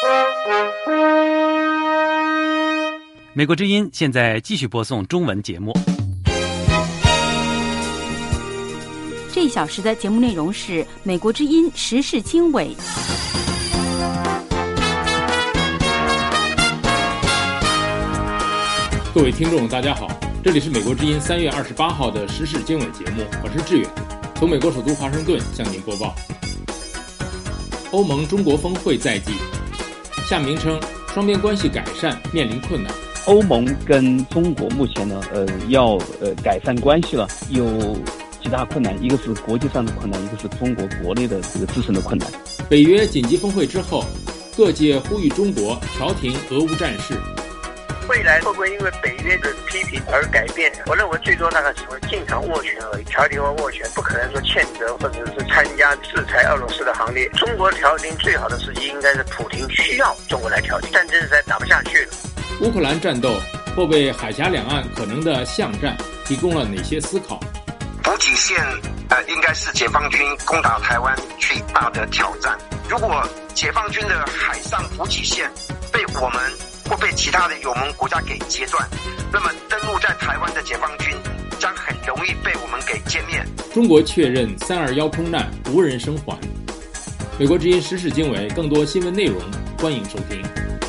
美国之音现在继续播送中文节目。 这一小时的节目内容是美国之音时事经纬。 各位听众大家好，这里是美国之音3月28号的时事经纬节目，我是志远，从美国首都华盛顿向您播报。欧盟中国峰会在即，夏明称双边关系改善面临困难。 欧盟跟中国目前呢，要改善关系了，有几大困难，一个是国际上的困难，一个是中国国内的这个自身的困难。 北约紧急峰会之后，各界呼吁中国调停俄乌战事。 未来会不会因为北约的批评而改变？我认为最多大概只会进场斡旋而已，调停或斡旋，不可能说谴责或者是参加制裁俄罗斯的行列。中国调停最好的时机应该是普京需要中国来调停，战争实在打不下去了。 乌克兰战斗或为海峡两岸可能的巷战提供了哪些思考？ 补给线应该是解放军攻打台湾最大的挑战。如果解放军的海上补给线被我们或被其他的友盟国家给截断，那么登陆在台湾的解放军将很容易被我们给歼灭。 中国确认321空难无人生还。美国之音时事经纬，更多新闻内容欢迎收听。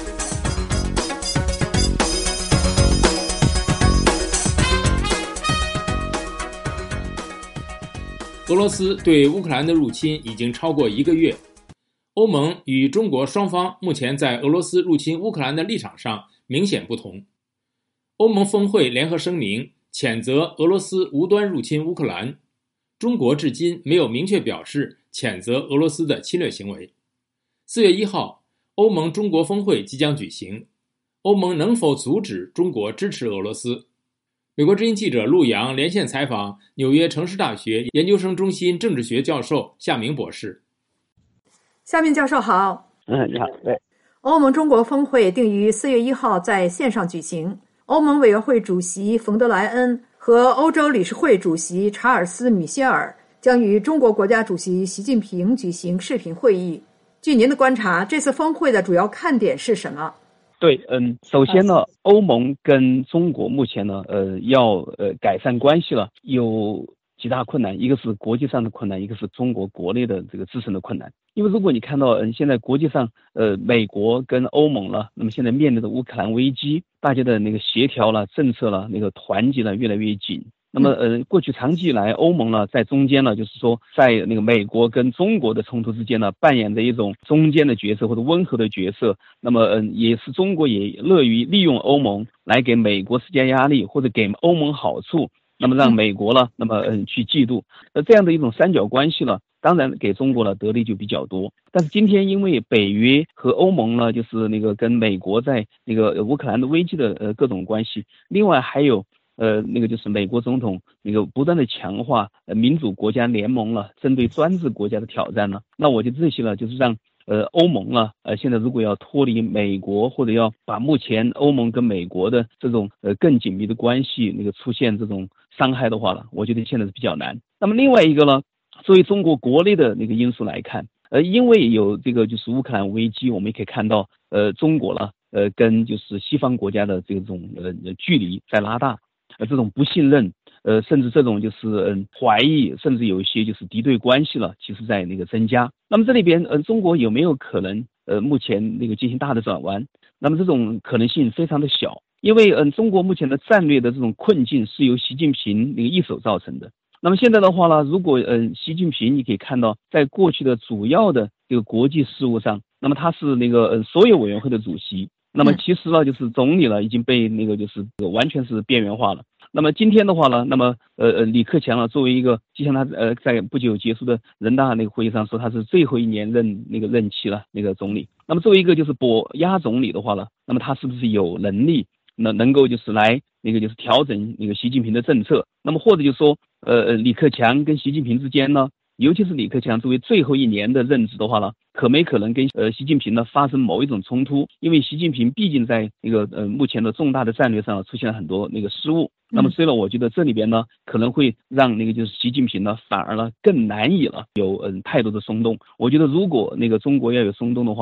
俄罗斯对乌克兰的入侵已经超过1个月。欧盟与中国双方目前在俄罗斯入侵乌克兰的立场上明显不同。欧盟峰会联合声明谴责俄罗斯无端入侵乌克兰，中国至今没有明确表示谴责俄罗斯的侵略行为。4月1号，欧盟中国峰会即将举行，欧盟能否阻止中国支持俄罗斯？美国之音记者陆洋连线采访纽约城市大学研究生中心政治学教授夏明博士。 夏明教授好。 你好。对， 欧盟中国峰会定于4月1号在线上举行，欧盟委员会主席冯德莱恩和欧洲理事会主席查尔斯·米歇尔将与中国国家主席习近平举行视频会议。据您的观察，这次峰会的主要看点是什么？ 对，首先呢，欧盟跟中国目前呢，要改善关系了，有几大困难，一个是国际上的困难，一个是中国国内的这个自身的困难。因为如果你看到，现在国际上，美国跟欧盟了，那么现在面对着乌克兰危机，大家的那个协调了、政策了、那个团结了越来越紧。那么过去长期以来，欧盟呢在中间呢，就是说在那个美国跟中国的冲突之间呢，扮演着一种中间的角色或者温和的角色。那么也是中国也乐于利用欧盟来给美国施加压力，或者给欧盟好处，那么让美国呢，那么去嫉妒。这样的一种三角关系呢，当然给中国呢得利就比较多。但是今天因为北约和欧盟呢，就是那个跟美国在那个乌克兰的危机的各种关系，另外还有那个就是美国总统那个不断的强化民主国家联盟了，针对专制国家的挑战呢，那我觉得这些呢就是让欧盟了现在如果要脱离美国，或者要把目前欧盟跟美国的这种更紧密的关系那个出现这种伤害的话呢，我觉得现在是比较难。那么另外一个呢，作为中国国内的那个因素来看，因为有这个就是乌克兰危机，我们也可以看到中国了跟就是西方国家的这种距离在拉大。这种不信任，甚至这种就是怀疑，甚至有一些就是敌对关系了，其实在那个增加。那么这里边中国有没有可能目前那个进行大的转弯？那么这种可能性非常的小，因为中国目前的战略的这种困境是由习近平那个一手造成的。那么现在的话呢，如果习近平你可以看到，在过去的主要的这个国际事务上，那么他是那个所有委员会的主席。那么其实呢，就是总理呢已经被那个就是完全是边缘化了。那么今天的话呢，那么李克强呢作为一个，就像他在不久结束的人大那个会议上说他是最后一年任期了那个总理。那么作为一个就是亚总理的话呢，那么他是不是有能力能够就是来那个就是调整那个习近平的政策？那么或者就是说李克强跟习近平之间呢，尤其是李克强作为最后一年的任职的话呢，可没可能跟习近平呢发生某一种冲突？因为习近平毕竟在那个目前的重大的战略上出现了很多那个失误。那么所以呢，我觉得这里边呢可能会让那个就是习近平呢反而呢更难以了有太多的松动。我觉得如果那个中国要有松动的话呢，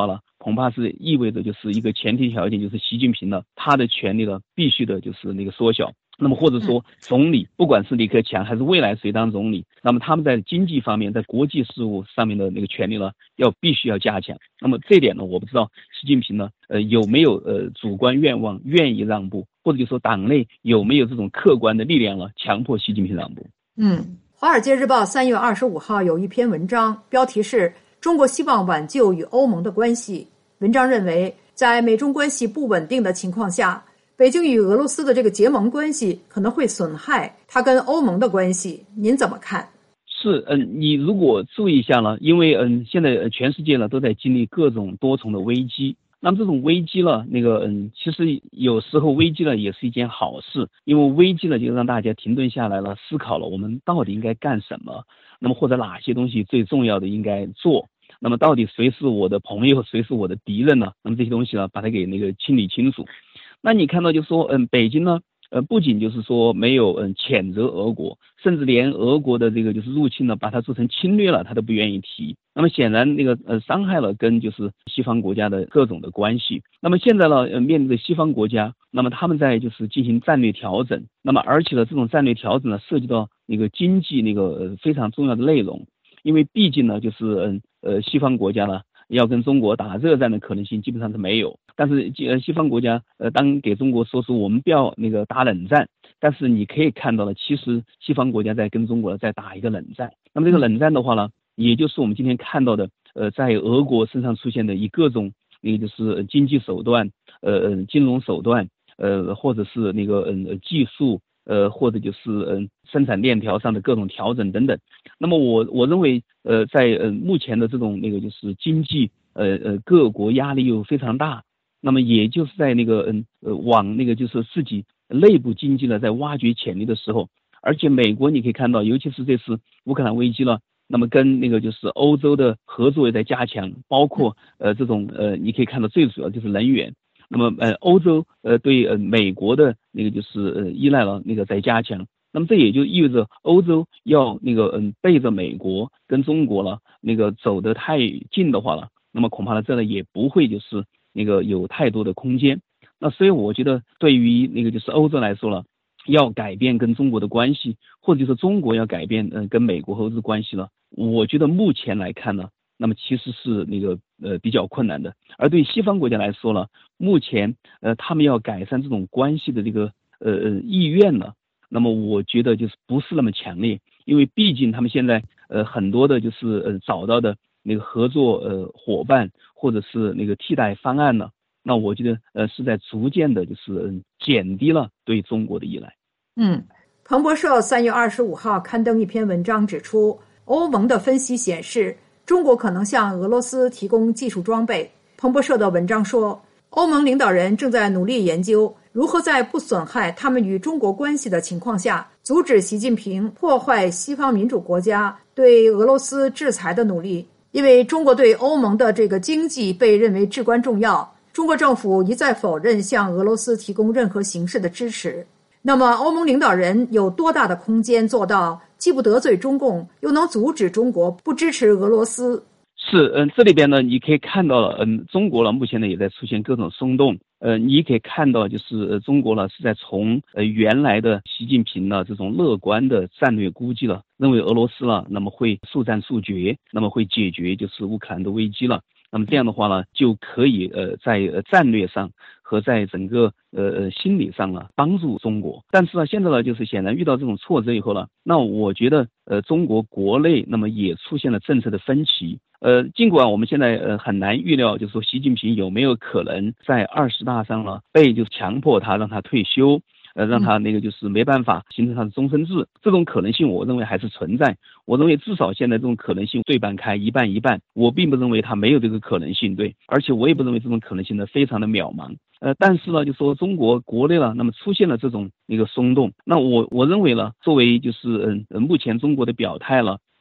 恐怕是意味着就是一个前提条件，就是习近平呢他的权力呢必须的就是那个缩小。那么或者说总理，不管是李克强还是未来谁当总理，那么他们在经济方面，在国际事务上面的那个权力呢，必须要加强。那么这点呢，我不知道习近平呢，有没有主观愿望愿意让步，或者就说党内有没有这种客观的力量了，强迫习近平让步。 华尔街日报3月25号有一篇文章，标题是中国希望挽救与欧盟的关系。文章认为，在美中关系不稳定的情况下，北京与俄罗斯的这个结盟关系可能会损害它跟欧盟的关系，您怎么看？ 是，你如果注意一下呢，因为现在全世界呢都在经历各种多重的危机，那么这种危机呢，其实有时候危机呢也是一件好事，因为危机呢就让大家停顿下来了，思考了我们到底应该干什么，那么或者哪些东西最重要的应该做，那么到底谁是我的朋友，谁是我的敌人呢？那么这些东西呢，把它给清理清楚。那你看到就说，北京呢，不仅就是说没有谴责俄国，甚至连俄国的这个就是入侵呢，把它做成侵略了，他都不愿意提。那么显然伤害了跟就是西方国家的各种的关系。那么现在呢，面对西方国家，那么他们在就是进行战略调整。那么而且呢，这种战略调整呢，涉及到经济非常重要的内容，因为毕竟呢，就是西方国家呢要跟中国打热战的可能性基本上是没有。但是西方国家当给中国说出我们不要打冷战，但是你可以看到了，其实西方国家在跟中国在打一个冷战。那么这个冷战的话呢，也就是我们今天看到的在俄国身上出现的以各种就是经济手段金融手段或者是技术或者就是生产链条上的各种调整等等。那么我认为在目前的这种就是经济各国压力又非常大，那么也就是在往就是自己内部经济呢在挖掘潜力的时候，而且美国你可以看到，尤其是这次乌克兰危机了，那么跟就是欧洲的合作也在加强，包括这种你可以看到最主要就是能源。那么欧洲对美国的就是依赖了在加强。那么这也就意味着欧洲要背着美国跟中国了走得太近的话了，那么恐怕这也不会就是有太多的空间。那所以我觉得对于就是欧洲来说了，要改变跟中国的关系，或者就是中国要改变跟美国和欧洲关系了，我觉得目前来看呢，那么其实是比较困难的。而对西方国家来说呢，目前他们要改善这种关系的意愿呢，那么我觉得就是不是那么强烈，因为毕竟他们现在很多的就是找到的合作伙伴或者是替代方案呢，那我觉得是在逐渐的就是减低了对中国的依赖。 彭博社3月25号刊登一篇文章指出，欧盟的分析显示，中国可能向俄罗斯提供技术装备。彭博社的文章说，欧盟领导人正在努力研究如何在不损害他们与中国关系的情况下，阻止习近平破坏西方民主国家对俄罗斯制裁的努力。因为中国对欧盟的这个经济被认为至关重要，中国政府一再否认向俄罗斯提供任何形式的支持。那么欧盟领导人有多大的空间做到既不得罪中共，又能阻止中国不支持俄罗斯？ 是，这里边呢，你可以看到了，中国呢目前呢也在出现各种松动，你可以看到就是中国呢是在从原来的习近平呢这种乐观的战略估计了，认为俄罗斯呢那么会速战速决，那么会解决就是乌克兰的危机了。那么这样的话呢，就可以在战略上和在整个心理上呢帮助中国。但是呢，现在呢就是显然遇到这种挫折以后呢，那我觉得中国国内那么也出现了政策的分歧。尽管我们现在很难预料，就是说习近平有没有可能在20大上呢被就是强迫他让他退休。让他就是没办法形成他的终身制，这种可能性我认为还是存在。我认为至少现在这种可能性对半开，一半一半。我并不认为他没有这个可能性，对，而且我也不认为这种可能性呢非常的渺茫。但是呢，就说中国国内呢，那么出现了这种松动，那我认为呢，作为就是目前中国的表态了，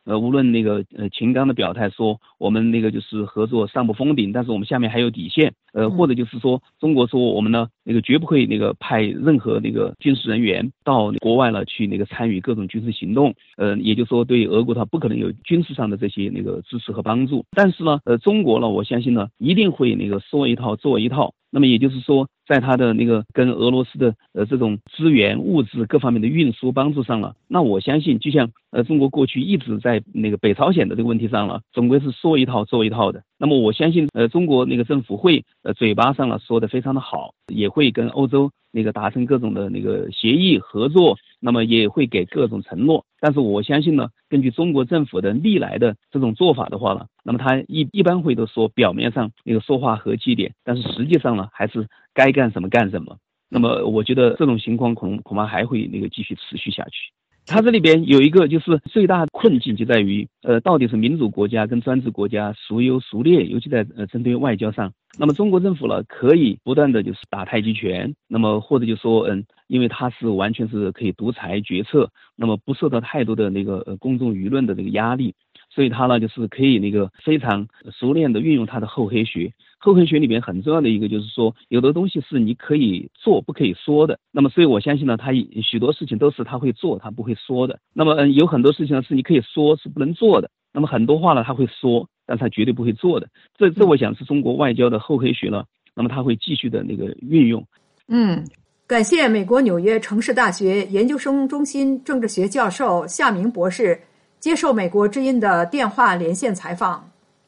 无论那个秦刚的表态说我们那个就是合作上不封顶，但是我们下面还有底线，或者就是说中国说我们呢那个绝不会那个派任何那个军事人员到国外了去那个参与各种军事行动，也就是说对俄国它不可能有军事上的这些那个支持和帮助。但是呢，中国呢，我相信呢一定会那个说一套做一套。那么也就是说，在他的那个跟俄罗斯的这种资源、物质各方面的运输帮助上了，那我相信就像中国过去一直在那个北朝鲜的这个问题上了，总归是说一套做一套的。那么我相信中国那个政府会嘴巴上了说的非常的好，也会跟欧洲那个达成各种的那个协议合作，那么也会给各种承诺。但是我相信呢，根据中国政府的历来的这种做法的话呢，那么他一般会都说表面上那个说话和气一点，但是实际上呢还是该干什么干什么。那么我觉得这种情况恐怕还会那个继续持续下去。它这里边有一个就是最大的困境就在于到底是民主国家跟专制国家孰优孰劣，尤其在针对外交上。那么中国政府呢可以不断的就是打太极拳，那么或者就说因为它是完全是可以独裁决策，那么不受到太多的那个公众舆论的那个压力，所以它呢就是可以那个非常熟练的运用它的厚黑学。厚黑学里边很重要的一个就是说，有的东西是你可以做不可以说的。那么所以我相信呢，他许多事情都是他会做他不会说的。那么有很多事情呢是你可以说是不能做的。那么很多话呢他会说，但是他绝对不会做的。这我想是中国外交的厚黑学了。那么他会继续的那个运用。 感谢美国纽约城市大学研究生中心政治学教授夏明博士接受美国之音的电话连线采访。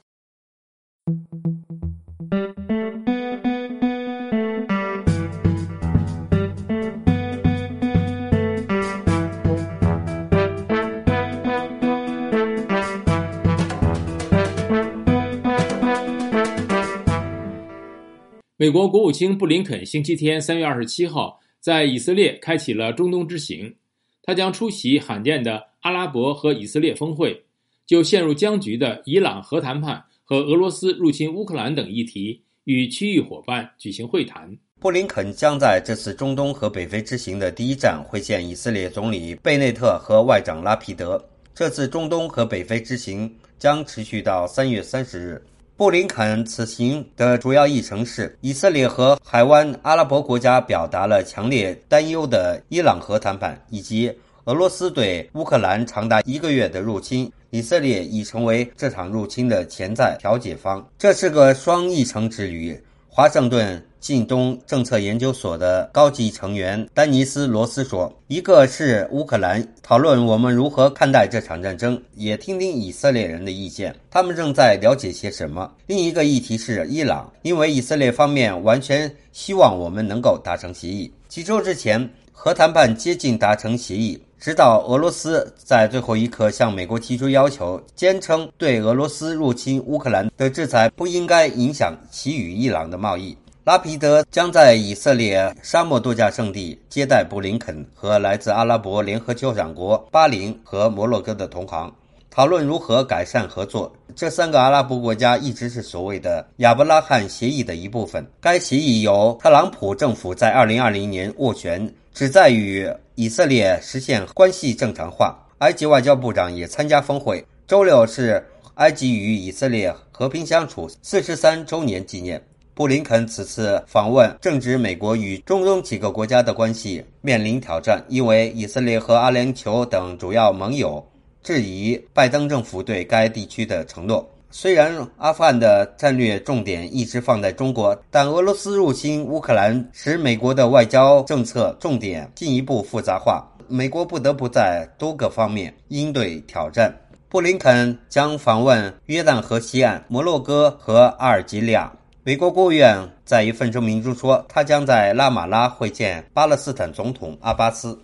美国国务卿布林肯星期天3月27号在以色列开启了中东之行，他将出席罕见的阿拉伯和以色列峰会，就陷入僵局的伊朗核谈判和俄罗斯入侵乌克兰等议题与区域伙伴举行会谈。 布林肯将在这次中东和北非之行的第一站会见以色列总理贝内特和外长拉皮德。这次中东和北非之行将持续到3月30日。布林肯此行的主要议程是以色列和海湾阿拉伯国家表达了强烈担忧的伊朗核谈判，以及俄罗斯对乌克兰长达1个月的入侵，以色列已成为这场入侵的潜在调解方。这是个双议程之旅。华盛顿近东政策研究所的高级成员丹尼斯·罗斯说，一个是乌克兰，讨论我们如何看待这场战争，也听听以色列人的意见，他们正在了解些什么。另一个议题是伊朗，因为以色列方面完全希望我们能够达成协议。几周之前，核谈判接近达成协议，直到俄罗斯在最后一刻向美国提出要求，坚称对俄罗斯入侵乌克兰的制裁不应该影响其与伊朗的贸易。拉皮德将在以色列沙漠度假胜地接待布林肯和来自阿拉伯联合酋长国巴林和摩洛哥的同行，讨论如何改善合作。这3个阿拉伯国家一直是所谓的亚伯拉罕协议的一部分。该协议由特朗普政府在2020年握拳，旨在与以色列实现关系正常化。埃及外交部长也参加峰会。周六是埃及与以色列和平相处43周年纪念。布林肯此次访问正值美国与中东几个国家的关系面临挑战，因为以色列和阿联酋等主要盟友质疑拜登政府对该地区的承诺。虽然阿富汗的战略重点一直放在中国，但俄罗斯入侵乌克兰使美国的外交政策重点进一步复杂化，美国不得不在多个方面应对挑战。布林肯将访问约旦河西岸、摩洛哥和阿尔及利亚。美国国务院在一份声明中说，他将在拉马拉会见巴勒斯坦总统阿巴斯。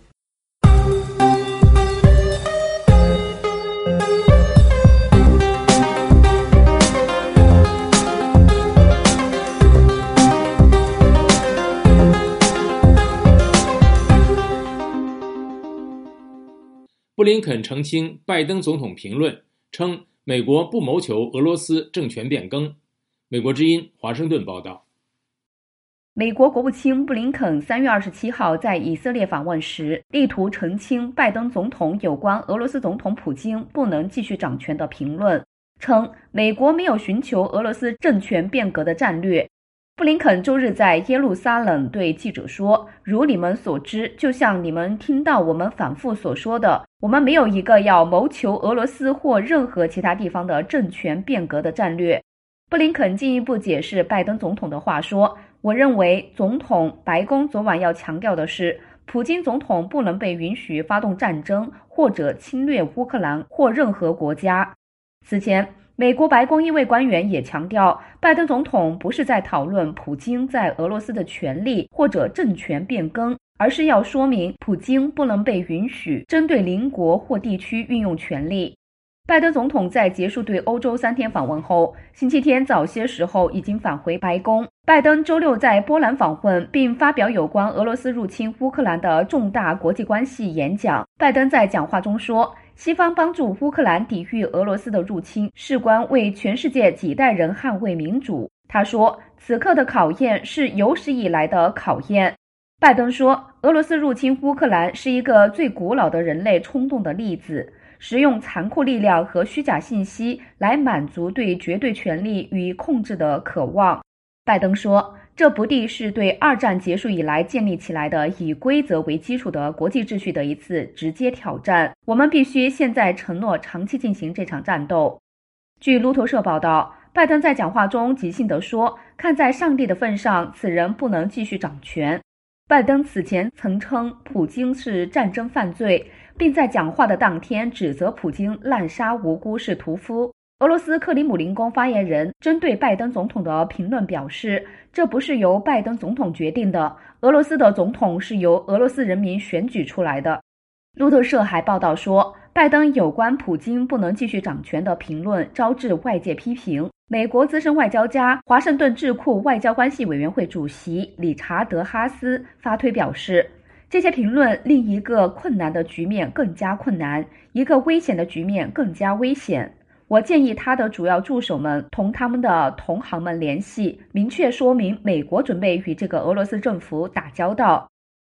布林肯澄清拜登总统评论，称美国不谋求俄罗斯政权变更。美国之音华盛顿报道。 美国国务卿布林肯3月27号在以色列访问时，力图澄清拜登总统有关俄罗斯总统普京不能继续掌权的评论，称美国没有寻求俄罗斯政权变革的战略。布林肯周日在耶路撒冷对记者说，如你们所知，就像你们听到我们反复所说的，我们没有一个要谋求俄罗斯或任何其他地方的政权变革的战略。布林肯进一步解释拜登总统的话说，我认为总统白宫昨晚要强调的是，普京总统不能被允许发动战争或者侵略乌克兰或任何国家。此前，美国白宫一位官员也强调，拜登总统不是在讨论普京在俄罗斯的权力或者政权变更，而是要说明普京不能被允许针对邻国或地区运用权力。拜登总统在结束对欧洲3天访问后，星期天早些时候已经返回白宫。拜登周六在波兰访问，并发表有关俄罗斯入侵乌克兰的重大国际关系演讲。拜登在讲话中说，西方帮助乌克兰抵御俄罗斯的入侵，事关为全世界几代人捍卫民主。他说，此刻的考验是有史以来的考验。拜登说，俄罗斯入侵乌克兰是一个最古老的人类冲动的例子，使用残酷力量和虚假信息来满足对绝对权力与控制的渴望。拜登说，这不地是对2战结束以来建立起来的以规则为基础的国际秩序的一次直接挑战，我们必须现在承诺长期进行这场战斗。据路透社报道，拜登在讲话中即兴地说，看在上帝的份上，此人不能继续掌权。拜登此前曾称普京是战争犯罪，并在讲话的当天指责普京滥杀无辜士屠夫。俄罗斯克里姆林宫发言人针对拜登总统的评论表示，这不是由拜登总统决定的，俄罗斯的总统是由俄罗斯人民选举出来的。路透社还报道说，拜登有关普京不能继续掌权的评论招致外界批评。美国资深外交家、华盛顿智库外交关系委员会主席理查德·哈斯发推表示，这些评论令一个困难的局面更加困难，一个危险的局面更加危险。我建议他的主要助手们同他们的同行们联系，明确说明美国准备与这个俄罗斯政府打交道。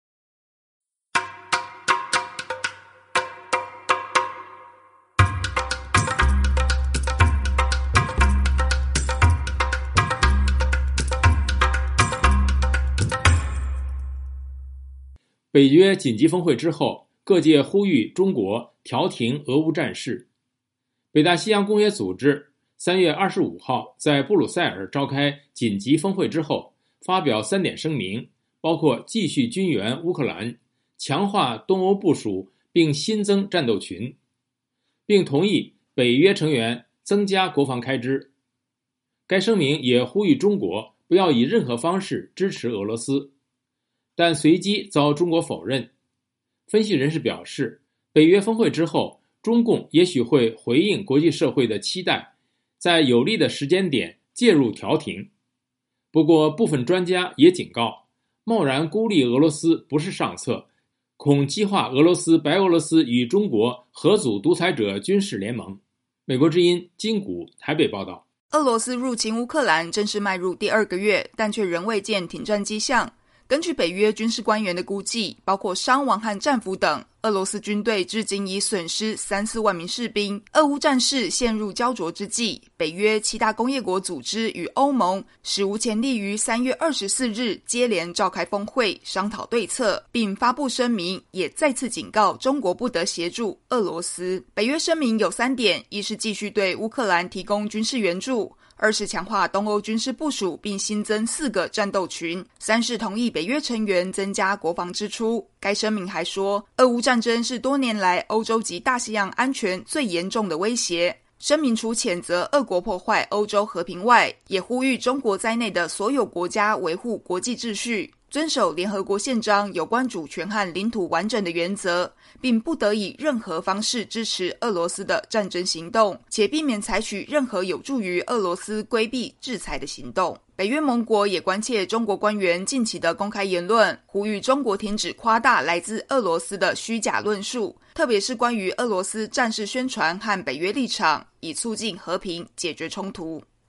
北约紧急峰会之后，各界呼吁中国调停俄乌战事。北大西洋公约组织3月25号在布鲁塞尔召开紧急峰会之后，发表3点声明，包括继续军援乌克兰、强化东欧部署并新增战斗群，并同意北约成员增加国防开支。该声明也呼吁中国不要以任何方式支持俄罗斯，但随即遭中国否认。分析人士表示，北约峰会之后，中共也许会回应国际社会的期待，在有利的时间点介入调停。不过，部分专家也警告，贸然孤立俄罗斯不是上策，恐激化俄罗斯、白俄罗斯与中国合组独裁者军事联盟。美国之音金谷台北报道。 俄罗斯入侵乌克兰正式迈入第2个月，但却仍未见停战迹象。根据北约军事官员的估计，包括伤亡和战俘等，俄罗斯军队至今已损失3-4万名士兵。俄乌战事陷入焦灼之际，北约7大工业国组织与欧盟史无前例于3月24日接连召开峰会，商讨对策，并发布声明，也再次警告中国不得协助俄罗斯。北约声明有3点：一是继续对乌克兰提供军事援助；2是强化东欧军事部署并新增4个战斗群；3是同意北约成员增加国防支出。该声明还说，俄乌战争是多年来欧洲及大西洋安全最严重的威胁。声明除谴责俄国破坏欧洲和平外，也呼吁中国在内的所有国家维护国际秩序，遵守联合国宪章有关主权和领土完整的原则，并不得以任何方式支持俄罗斯的战争行动，且避免采取任何有助于俄罗斯规避制裁的行动。北约盟国也关切中国官员近期的公开言论，呼吁中国停止夸大来自俄罗斯的虚假论述，特别是关于俄罗斯战事宣传和北约立场，以促进和平解决冲突。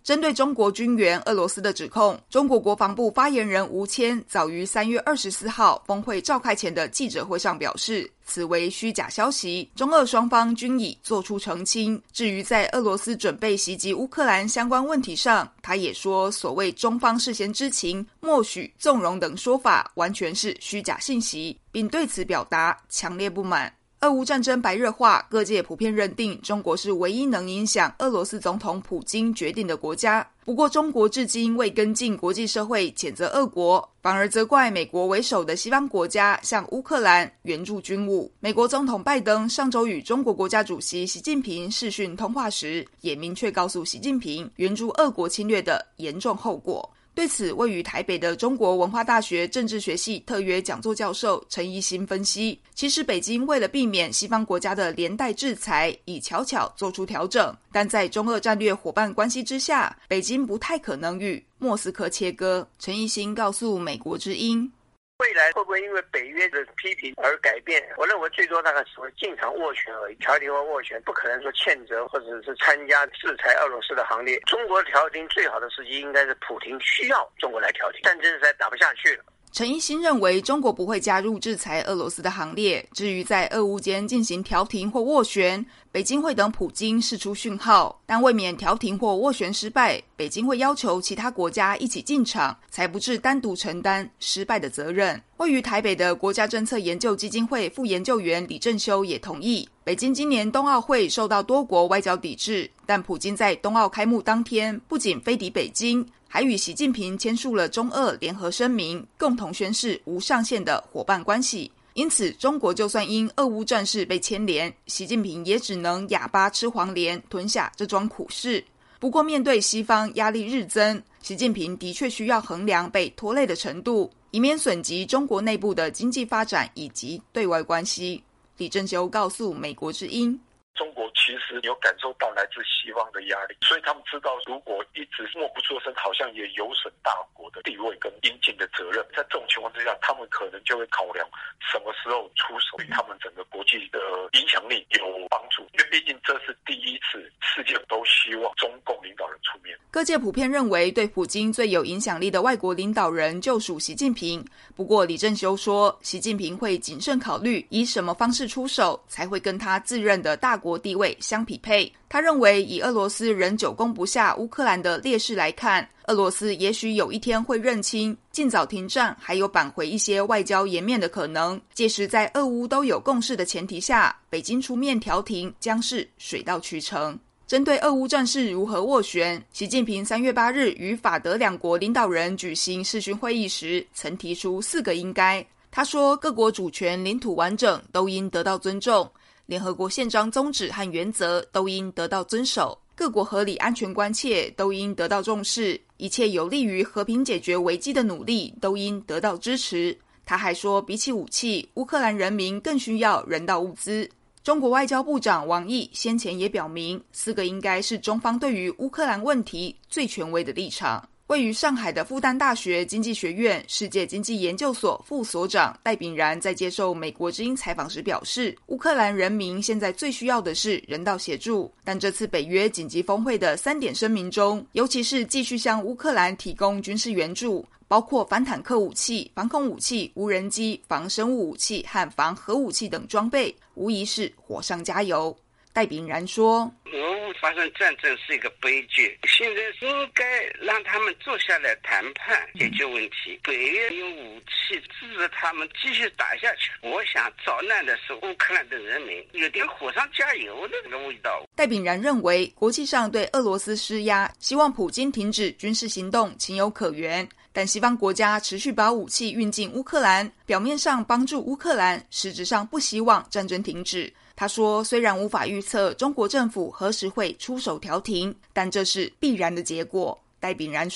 针对中国军援俄罗斯的指控，中国国防部发言人吴谦早于3月24号峰会召开前的记者会上表示，此为虚假消息，中俄双方均已做出澄清。至于在俄罗斯准备袭击乌克兰相关问题上，他也说所谓中方事先知情、默许、纵容等说法完全是虚假信息，并对此表达强烈不满。俄乌战争白热化，各界普遍认定中国是唯一能影响俄罗斯总统普京决定的国家。不过中国至今未跟进国际社会谴责俄国，反而责怪美国为首的西方国家向乌克兰援助军武。美国总统拜登上周与中国国家主席习近平视讯通话时，也明确告诉习近平援助俄国侵略的严重后果。对此，位于台北的中国文化大学政治学系特约讲座教授陈一新分析，其实北京为了避免西方国家的连带制裁，已悄悄做出调整，但在中俄战略伙伴关系之下，北京不太可能与莫斯科切割。陈一新告诉美国之音， 未来会不会因为北约的批评而改变？我认为最多大概只会进场斡旋而已，调停或斡旋，不可能说谴责或者是参加制裁俄罗斯的行列。中国调停最好的时机应该是普京需要中国来调停，战争实在打不下去了。 陈一新认为中国不会加入制裁俄罗斯的行列，至于在俄乌间进行调停或斡旋，北京会等普京释出讯号，但为免调停或斡旋失败，北京会要求其他国家一起进场，才不致单独承担失败的责任。位于台北的国家政策研究基金会副研究员李正修也同意，北京今年冬奥会受到多国外交抵制，但普京在冬奥开幕当天不仅飞抵北京，还与习近平签署了中俄联合声明，共同宣示无上限的伙伴关系。因此，中国就算因俄乌战事被牵连，习近平也只能哑巴吃黄连，吞下这桩苦事。不过，面对西方压力日增，习近平的确需要衡量被拖累的程度，以免损及中国内部的经济发展以及对外关系。李正修告诉美国之音， 中国其实有感受到来自西方的压力，所以他们知道如果一直默不作声，好像也有损大国的地位跟应尽的责任。在这种情况之下，他们可能就会考量什么时候出手，对他们整个国际的影响力有帮助。因为毕竟这是第一次世界都希望中共领导人出面。 各界普遍认为对普京最有影响力的外国领导人就属习近平。不过李正修说，习近平会谨慎考虑以什么方式出手，才会跟他自认的大国地位相匹配。他认为以俄罗斯仍久攻不下乌克兰的劣势来看，俄罗斯也许有一天会认清尽早停战还有扳回一些外交颜面的可能。届时在俄乌都有共识的前提下，北京出面调停将是水到渠成。针对俄乌战事如何斡旋，习近平3月8日与法德两国领导人举行视讯会议时，曾提出4个应该。他说，各国主权、领土完整都应得到尊重，联合国宪章宗旨和原则都应得到遵守，各国合理安全关切都应得到重视，一切有利于和平解决危机的努力都应得到支持。他还说，比起武器，乌克兰人民更需要人道物资。中国外交部长王毅先前也表明，4个应该是中方对于乌克兰问题最权威的立场。位于上海的复旦大学经济学院世界经济研究所副所长戴秉然在接受美国之音采访时表示，乌克兰人民现在最需要的是人道协助，但这次北约紧急峰会的3点声明中，尤其是继续向乌克兰提供军事援助，包括反坦克武器、防空武器、无人机、防生物武器和防核武器等装备，无疑是火上加油。戴秉然说， 俄乌发生战争是一个悲剧，现在应该让他们坐下来谈判解决问题，北约用武器支持他们继续打下去。我想遭难的是乌克兰的人民，有点火上加油的这个味道。 戴秉然认为，国际上对俄罗斯施压，希望普京停止军事行动情有可原，但西方国家持续把武器运进乌克兰，表面上帮助乌克兰，实质上不希望战争停止。他说，虽然无法预测中国政府何时会出手调停，但这是必然的结果。戴秉然说，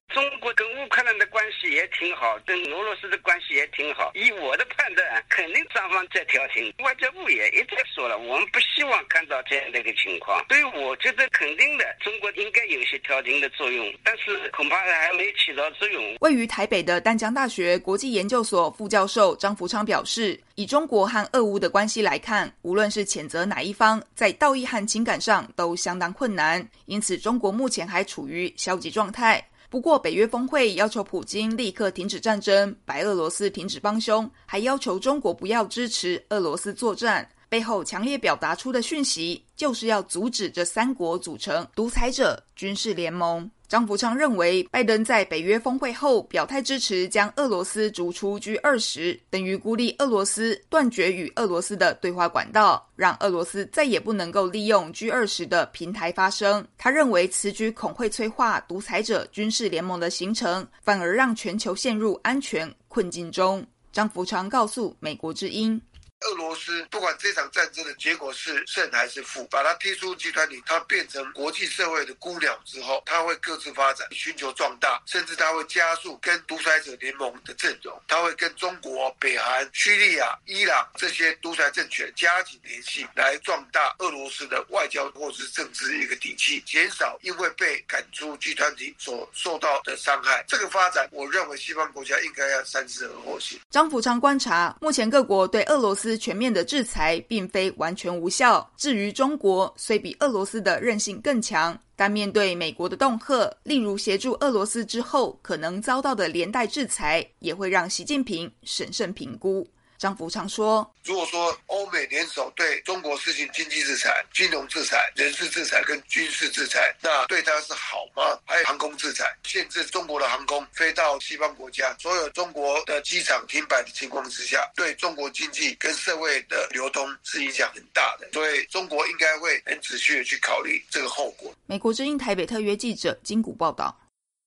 中国跟乌克兰的关系也挺好，跟俄罗斯的关系也挺好。以我的判断，肯定双方在调停。外交部也一直说了，我们不希望看到这样的一个情况。所以我觉得肯定的，中国应该有些调停的作用，但是恐怕还没起到作用。 位于台北的淡江大学国际研究所副教授张福昌表示，以中国和俄乌的关系来看，无论是谴责哪一方，在道义和情感上都相当困难，因此中国目前还处于消极状态。不过北约峰会要求普京立刻停止战争，白俄罗斯停止帮凶，还要求中国不要支持俄罗斯作战，背后强烈表达出的讯息就是要阻止这三国组成独裁者军事联盟。张福昌认为，拜登在北约峰会后表态支持将俄罗斯逐出 G20， 等于孤立俄罗斯，断绝与俄罗斯的对话管道，让俄罗斯再也不能够利用 G20 的平台发声。他认为此举恐会催化独裁者军事联盟的形成，反而让全球陷入安全困境中。张福昌告诉美国之音， 俄罗斯不管这场战争的结果是胜还是负，把它踢出集团里，它变成国际社会的孤鸟之后，它会各自发展，寻求壮大，甚至它会加速跟独裁者联盟的阵容，它会跟中国、北韩、叙利亚、伊朗这些独裁政权加紧联系，来壮大俄罗斯的外交或是政治一个底气，减少因为被赶出集团体所受到的伤害。这个发展，我认为西方国家应该要三思而后行。 张福昌观察，目前各国对俄罗斯全面的制裁并非完全无效。至于中国，虽比俄罗斯的韧性更强，但面对美国的恫吓，例如协助俄罗斯之后可能遭到的连带制裁，也会让习近平审慎评估。张福昌说， 如果说欧美联手对中国实行经济制裁、金融制裁、人事制裁跟军事制裁，那对它是好吗？还有航空制裁，限制中国的航空飞到西方国家，所有中国的机场停摆的情况之下，对中国经济跟社会的流通是影响很大的，所以中国应该会很仔细的去考虑这个后果。 美国之音台北特约记者金谷报道。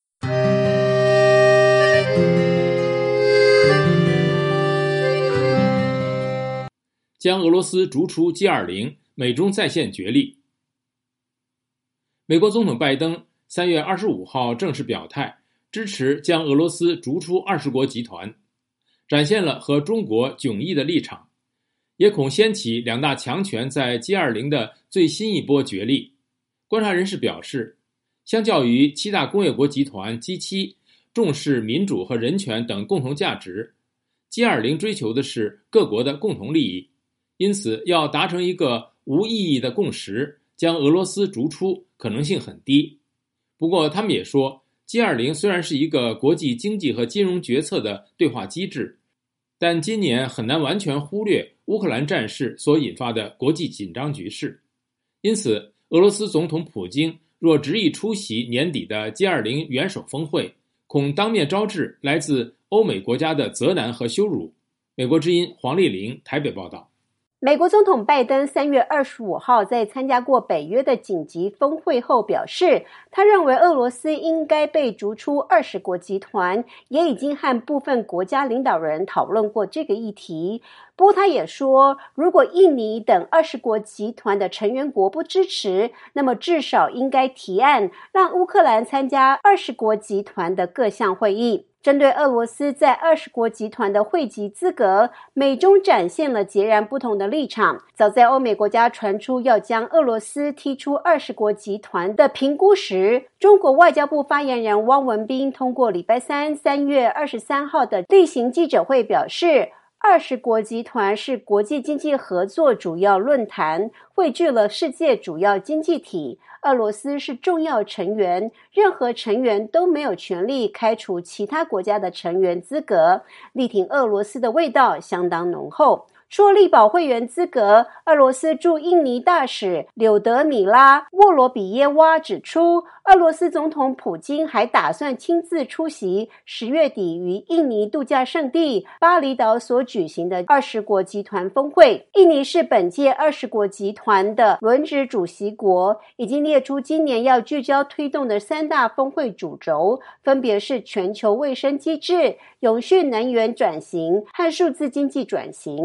将俄罗斯逐出 G20， 美中在线角力。美国总统拜登3月25号正式表态，支持将俄罗斯逐出20国集团，展现了和中国迥异的立场，也恐掀起两大强权在 G20 的最新一波角力。观察人士表示，相较于7大工业国集团 G7 重视民主和人权等共同价值， G20 追求的是各国的共同利益，因此要达成一个无意义的共识，将俄罗斯逐出可能性很低。不过他们也说， G20 虽然是一个国际经济和金融决策的对话机制，但今年很难完全忽略乌克兰战事所引发的国际紧张局势。因此俄罗斯总统普京若执意出席年底的 G20 元首峰会，恐当面招致来自欧美国家的责难和羞辱。美国之音黄丽玲台北报道。 美国总统拜登3月25号在参加过北约的紧急峰会后表示，他认为俄罗斯应该被逐出20国集团，也已经和部分国家领导人讨论过这个议题。不过他也说，如果印尼等20国集团的成员国不支持，那么至少应该提案让乌克兰参加20国集团的各项会议。针对俄罗斯在20国集团的会籍资格，美中展现了截然不同的立场。早在欧美国家传出要将俄罗斯踢出20国集团的评估时，中国外交部发言人汪文斌通过礼拜三3月23号的例行记者会表示，20国集团是国际经济合作主要论坛，汇聚了世界主要经济体，俄罗斯是重要成员，任何成员都没有权利开除其他国家的成员资格，力挺俄罗斯的味道相当浓厚。除了力保会员资格，俄罗斯驻印尼大使柳德米拉·沃罗比耶娃指出，俄罗斯总统普京还打算亲自出席10月底于印尼度假胜地巴厘岛所举行的20国集团峰会。印尼是本届20国集团的轮值主席国，已经列出今年要聚焦推动的3大峰会主轴，分别是全球卫生机制、永续能源转型和数字经济转型。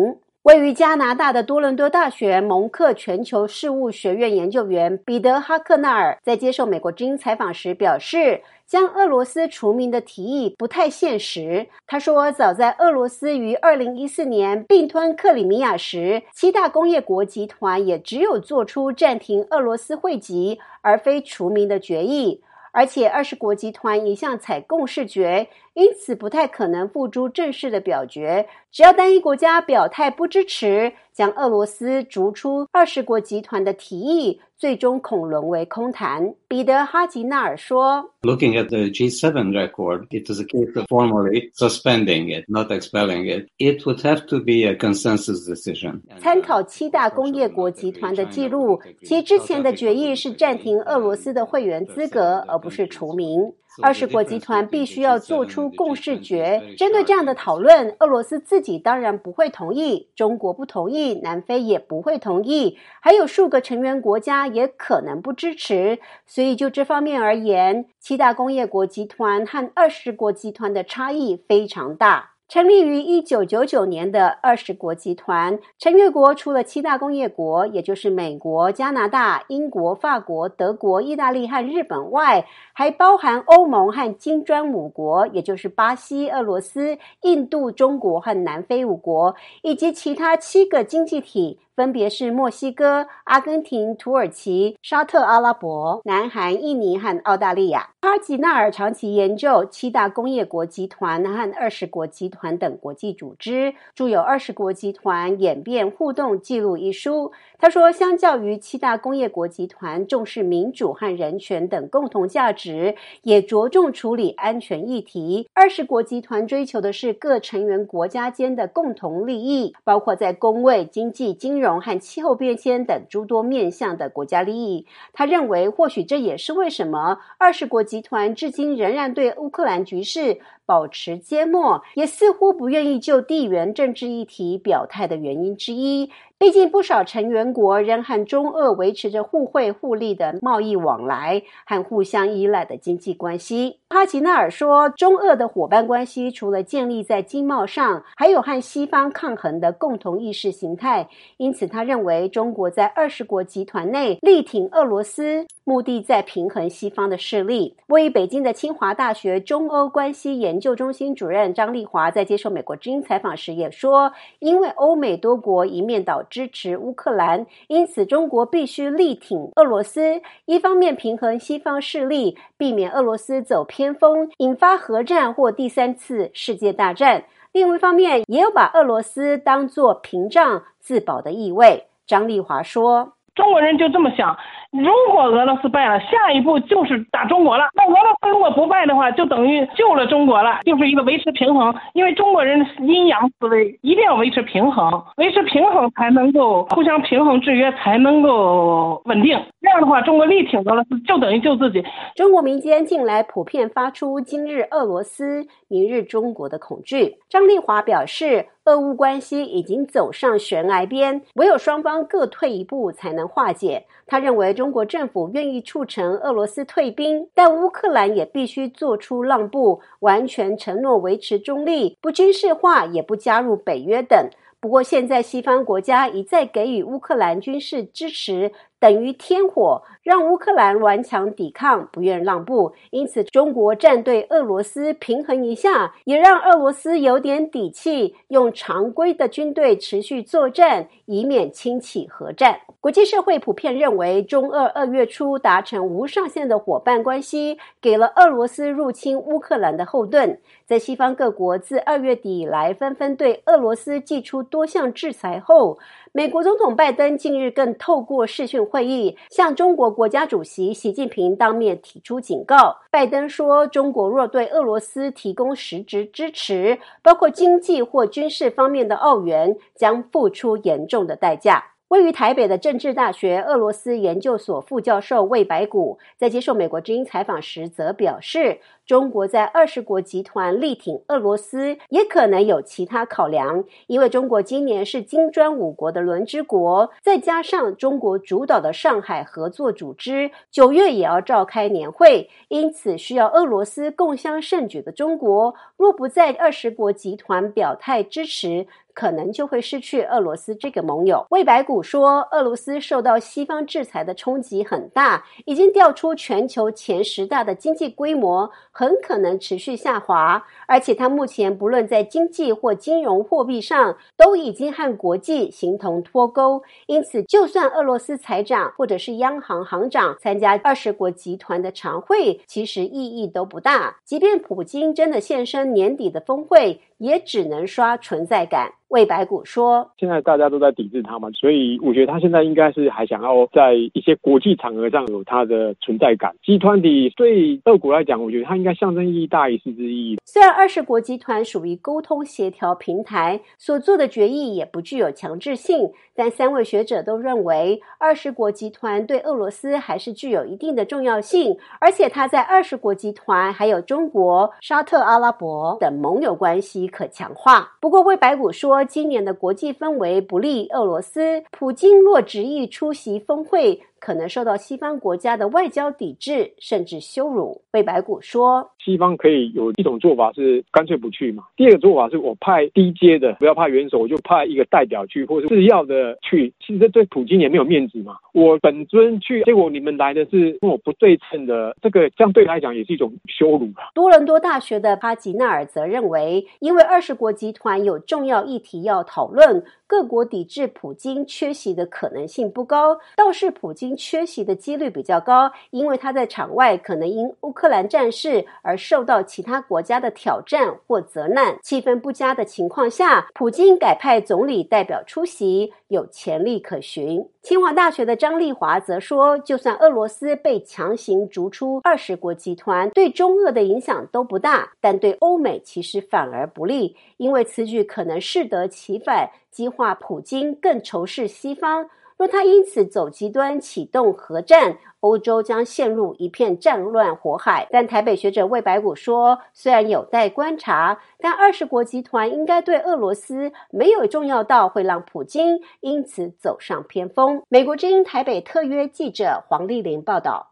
位于加拿大的多伦多大学蒙克全球事务学院研究员彼得·哈克纳尔在接受美国之音采访时表示，将俄罗斯除名的提议不太现实。他说，早在俄罗斯于2014年并吞克里米亚时，7大工业国集团也只有做出暂停俄罗斯会籍而非除名的决议，而且20国集团一向采共识决，因此不太可能付诸正式的表决。只要单一国家表态不支持，将俄罗斯逐出20国集团的提议，最终恐沦为空谈。彼得·哈吉纳尔说 Looking at the G7 record, it is a case of formally suspending it, not expelling it. It would have to be a consensus decision. 参考7大工业国集团的记录，其之前的决议是暂停俄罗斯的会员资格，而不是除名。20国集团必须要做出共识决。针对这样的讨论，俄罗斯自己当然不会同意，中国不同意，南非也不会同意，还有数个成员国家也可能不支持。所以就这方面而言，7大工业国集团和20国集团的差异非常大。成立于1999年的20国集团，成员国除了7大工业国，也就是美国、加拿大、英国、法国、德国、意大利和日本外，还包含欧盟和金砖5国，也就是巴西、俄罗斯、印度、中国和南非5国，以及其他7个经济体，分别是墨西哥、阿根廷、土耳其、沙特阿拉伯、南韩、印尼和澳大利亚。哈吉纳尔长期研究7大工业国集团和20国集团等国际组织，著有《20国集团演变互动记录》一书。他说，相较于7大工业国集团重视民主和人权等共同价值，也着重处理安全议题，20国集团追求的是各成员国家间的共同利益，包括在公卫、经济、金融和气候变迁等诸多面向的国家利益。他认为，或许这也是为什么20国集团至今仍然对乌克兰局势保持缄默，也似乎不愿意就地缘政治议题表态的原因之一。毕竟不少成员国仍和中俄维持着互惠互利的贸易往来和互相依赖的经济关系。哈吉纳尔说，中俄的伙伴关系除了建立在经贸上，还有和西方抗衡的共同意识形态，因此他认为中国在20国集团内力挺俄罗斯，目的在平衡西方的势力。位于北京的清华大学中欧关系研究中心主任张丽华在接受美国之音采访时也说，因为欧美多国一面倒支持乌克兰，因此中国必须力挺俄罗斯，一方面平衡西方势力，避免俄罗斯走偏锋，引发核战或第3次世界大战；另一方面也有把俄罗斯当作屏障自保的意味。张丽华说， 中国人就这么想，如果俄罗斯败了，下一步就是打中国了。那俄罗斯如果不败的话，就等于救了中国了，就是一个维持平衡。因为中国人的阴阳思维一定要维持平衡，维持平衡才能够互相平衡制约，才能够稳定。这样的话，中国力挺俄罗斯，就等于救自己。 中国民间近来普遍发出今日俄罗斯，明日中国的恐惧。张丽华表示，俄乌关系已经走上悬崖边，唯有双方各退一步才能化解。他认为中国政府愿意促成俄罗斯退兵，但乌克兰也必须做出让步，完全承诺维持中立，不军事化，也不加入北约等。不过现在西方国家一再给予乌克兰军事支持，等于添火，让乌克兰顽强抵抗，不愿让步。因此中国站队俄罗斯平衡一下，也让俄罗斯有点底气，用常规的军队持续作战，以免轻启核战。国际社会普遍认为，中俄2月初达成无上限的伙伴关系，给了俄罗斯入侵乌克兰的后盾。在西方各国自2月底以来纷纷对俄罗斯祭出多项制裁后，美国总统拜登近日更透过视讯会议向中国国家主席习近平当面提出警告。拜登说，中国若对俄罗斯提供实质支持，包括经济或军事方面的澳元，将付出严重的代价。位于台北的政治大学俄罗斯研究所副教授魏白谷在接受美国之音采访时则表示， 中国在20国集团力挺俄罗斯，也可能有其他考量，因为中国今年是金砖5国的轮值国，再加上中国主导的上海合作组织9月也要召开年会，因此需要俄罗斯共襄盛举的中国，若不在20国集团表态支持，可能就会失去俄罗斯这个盟友。魏白谷说，俄罗斯受到西方制裁的冲击很大，已经掉出全球前10大的经济规模，很可能持续下滑，而且它目前不论在经济或金融货币上都已经和国际形同脱钩，因此就算俄罗斯财长或者是央行行长参加20国集团的常会，其实意义都不大，即便普京真的现身年底的峰会，也只能刷存在感。魏白谷说， 现在大家都在抵制他嘛，所以我觉得他现在应该是还想要在一些国际场合上有他的存在感。集团体对俄国来讲，我觉得它应该象征意义大于实质意义。 虽然20国集团属于沟通协调平台，所做的决议也不具有强制性，但3位学者都认为20国集团对俄罗斯还是具有一定的重要性，而且它在20国集团还有中国、沙特阿拉伯等盟友关系可强化。不过魏白谷说，今年的国际氛围不利俄罗斯，普京若执意出席峰会，可能受到西方国家的外交抵制甚至羞辱。魏白谷说， 西方可以有一种做法是干脆不去嘛，第二个做法是我派低阶的，不要派元首，我就派一个代表去，或者是要的去，其实对普京也没有面子嘛，我本尊去，结果你们来的是跟我不对称的，这样对他来讲也是一种羞辱啊。 多伦多大学的帕吉纳尔则认为，因为20国集团有重要议题要讨论，各国抵制普京缺席的可能性不高，倒是普京缺席的几率比较高，因为他在场外可能因乌克兰战事而受到其他国家的挑战或责难。气氛不佳的情况下，普京改派总理代表出席，有潜力可循。清华大学的张丽华则说，就算俄罗斯被强行逐出20国集团，对中俄的影响都不大，但对欧美其实反而不利，因为此举可能适得其反，激化普京更仇视西方。若他因此走极端启动核战，欧洲将陷入一片战乱火海。但台北学者魏白谷说，虽然有待观察，但20国集团应该对俄罗斯没有重要到会让普京因此走上偏锋。美国之音台北特约记者黄丽玲报道。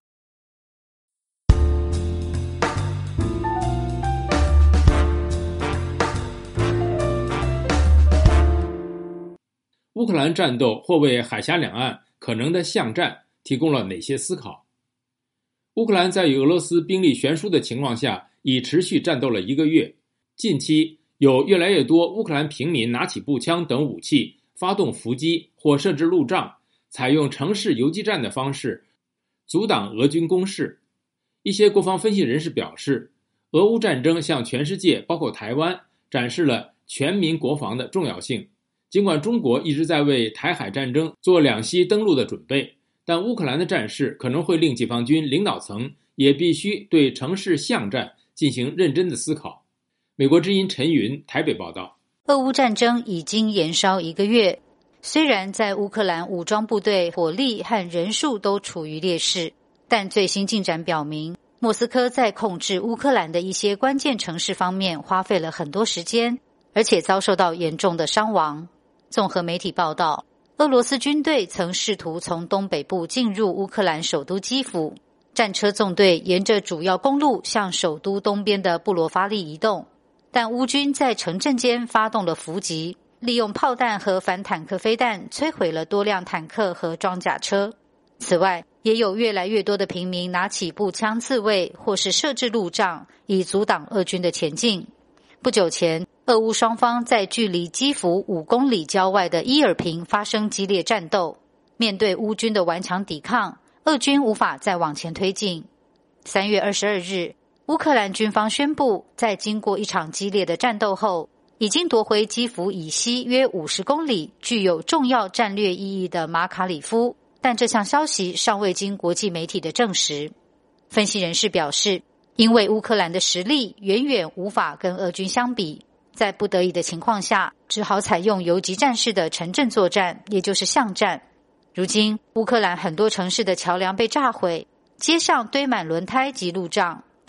乌克兰战斗或为海峡两岸可能的巷战提供了哪些思考？乌克兰在与俄罗斯兵力悬殊的情况下，已持续战斗了1个月。近期有越来越多乌克兰平民拿起步枪等武器，发动伏击或设置路障，采用城市游击战的方式阻挡俄军攻势。一些国防分析人士表示，俄乌战争向全世界，包括台湾，展示了全民国防的重要性。尽管中国一直在为台海战争做两栖登陆的准备，但乌克兰的战事可能会令解放军领导层也必须对城市巷战进行认真的思考。美国之音陈云台北报道。 俄乌战争已经延烧1个月，虽然在乌克兰武装部队火力和人数都处于劣势，但最新进展表明，莫斯科在控制乌克兰的一些关键城市方面花费了很多时间，而且遭受到严重的伤亡。综合媒体报道，俄罗斯军队曾试图从东北部进入乌克兰首都基辅，战车纵队沿着主要公路向首都东边的布罗法利移动，但乌军在城镇间发动了伏击，利用炮弹和反坦克飞弹摧毁了多辆坦克和装甲车。此外，也有越来越多的平民拿起步枪自卫或是设置路障，以阻挡俄军的前进。不久前，俄乌双方在距离基辅5公里郊外的伊尔平发生激烈战斗，面对乌军的顽强抵抗，俄军无法再往前推进。3月22日，乌克兰军方宣布，在经过一场激烈的战斗后，已经夺回基辅以西约50公里具有重要战略意义的马卡里夫，但这项消息尚未经国际媒体的证实。分析人士表示，因为乌克兰的实力远远无法跟俄军相比，在不得已的情况下，只好采用游击战式的城镇作战，也就是巷战。如今，乌克兰很多城市的桥梁被炸毁，街上堆满轮胎及路障，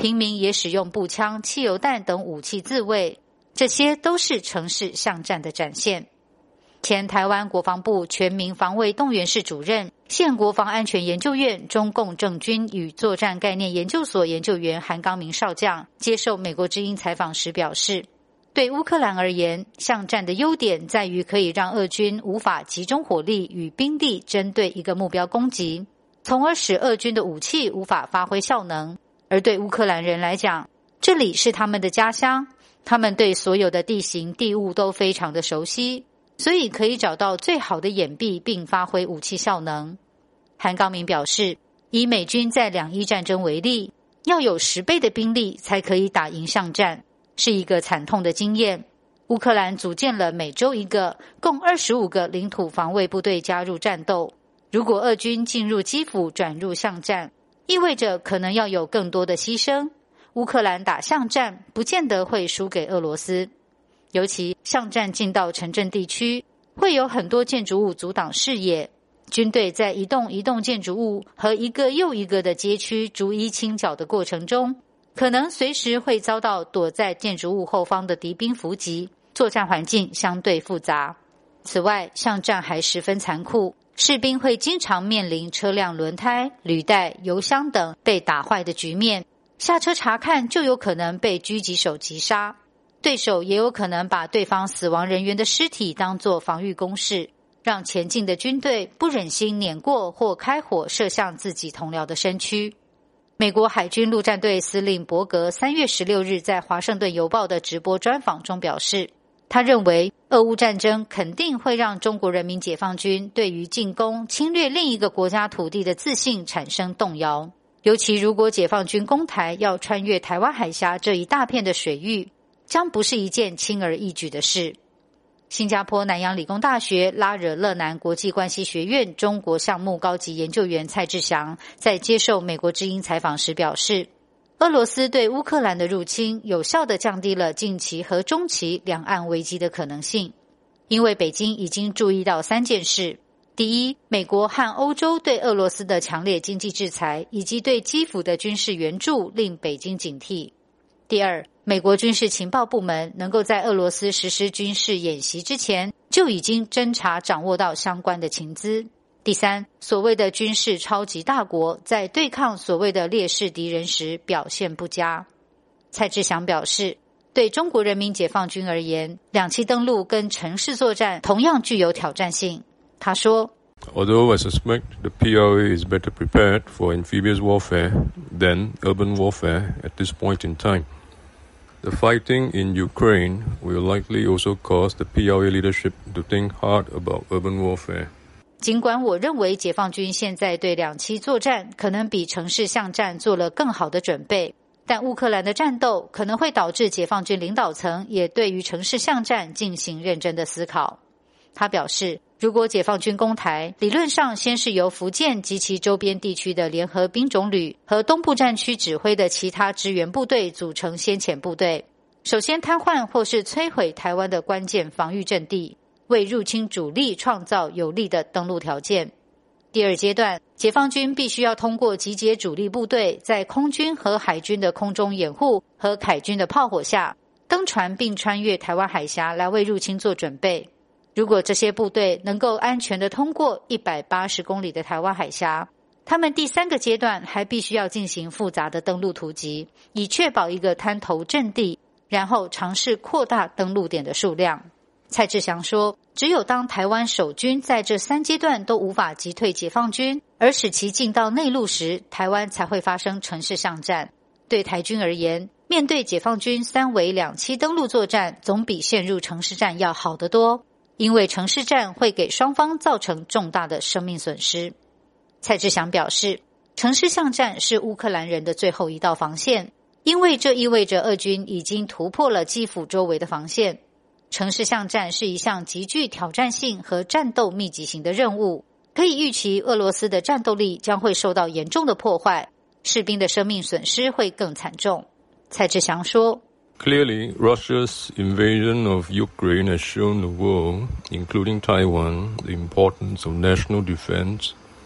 平民也使用步枪、汽油弹等武器自卫，这些都是城市巷战的展现。前台湾国防部全民防卫动员室主任、现国防安全研究院中共政军与作战概念研究所研究员韩刚明少将接受美国之音采访时表示，对乌克兰而言，巷战的优点在于可以让俄军无法集中火力与兵力针对一个目标攻击，从而使俄军的武器无法发挥效能。而对乌克兰人来讲，这里是他们的家乡，他们对所有的地形地物都非常的熟悉，所以可以找到最好的掩蔽并发挥武器效能。韩刚明表示，以美军在两伊战争为例，要有10倍的兵力才可以打赢巷战，是一个惨痛的经验。乌克兰组建了每周一个，共25个领土防卫部队加入战斗。如果俄军进入基辅转入巷战，意味着可能要有更多的牺牲。乌克兰打巷战不见得会输给俄罗斯，尤其巷战进到城镇地区，会有很多建筑物阻挡视野，军队在一栋一栋建筑物和一个又一个的街区逐一清剿的过程中，可能随时会遭到躲在建筑物后方的敌兵伏击，作战环境相对复杂。此外，巷战还十分残酷，士兵会经常面临车辆轮胎、履带、油箱等被打坏的局面，下车查看就有可能被狙击手击杀，对手也有可能把对方死亡人员的尸体当作防御工事，让前进的军队不忍心碾过或开火射向自己同僚的身躯。美国海军陆战队司令伯格3月16日在华盛顿邮报的直播专访中表示，他认为俄乌战争肯定会让中国人民解放军对于进攻侵略另一个国家土地的自信产生动摇，尤其如果解放军攻台要穿越台湾海峡这一大片的水域，将不是一件轻而易举的事。新加坡南洋理工大学拉惹勒南国际关系学院中国项目高级研究员蔡志祥在接受美国之音采访时表示，俄罗斯对乌克兰的入侵有效地降低了近期和中期两岸危机的可能性，因为北京已经注意到3件事。第一，美国和欧洲对俄罗斯的强烈经济制裁以及对基辅的军事援助令北京警惕。第二，美国军事情报部门能够在俄罗斯实施军事演习之前就已经侦查掌握到相关的情资。第三，所谓的军事超级大国在对抗所谓的劣势敌人时表现不佳。蔡志祥表示，对中国人民解放军而言，两栖登陆跟城市作战同样具有挑战性。他说， Although I suspect the PLA is better prepared for amphibious warfare than urban warfare at this point in time, the fighting in Ukraine will likely also cause the PLA leadership to think hard about urban warfare. 尽管我认为解放军现在对两栖作战可能比城市巷战做了更好的准备，但乌克兰的战斗可能会导致解放军领导层也对于城市巷战进行认真的思考。他表示，如果解放军攻台，理论上先是由福建及其周边地区的联合兵种旅和东部战区指挥的其他支援部队组成先遣部队，首先瘫痪或是摧毁台湾的关键防御阵地，为入侵主力创造有利的登陆条件。第二阶段，解放军必须要通过集结主力部队，在空军和海军的空中掩护和海军的炮火下，登船并穿越台湾海峡来为入侵做准备。如果这些部队能够安全地通过180公里的台湾海峡，他们第3个阶段还必须要进行复杂的登陆突击，以确保一个滩头阵地，然后尝试扩大登陆点的数量。蔡志祥说，只有当台湾守军在这3阶段都无法击退解放军，而使其进到内陆时，台湾才会发生城市巷战。对台军而言，面对解放军3维两栖登陆作战，总比陷入城市战要好得多，因为城市战会给双方造成重大的生命损失。蔡志祥表示，城市巷战是乌克兰人的最后一道防线，因为这意味着俄军已经突破了基辅周围的防线。城市巷战是一项极具挑战性和战斗密集型的任务，可以预期俄罗斯的战斗力将会受到严重的破坏，士兵的生命损失会更惨重。蔡志祥说， Clearly, Russia's invasion of Ukraine has shown the world, including Taiwan, the importance of national defense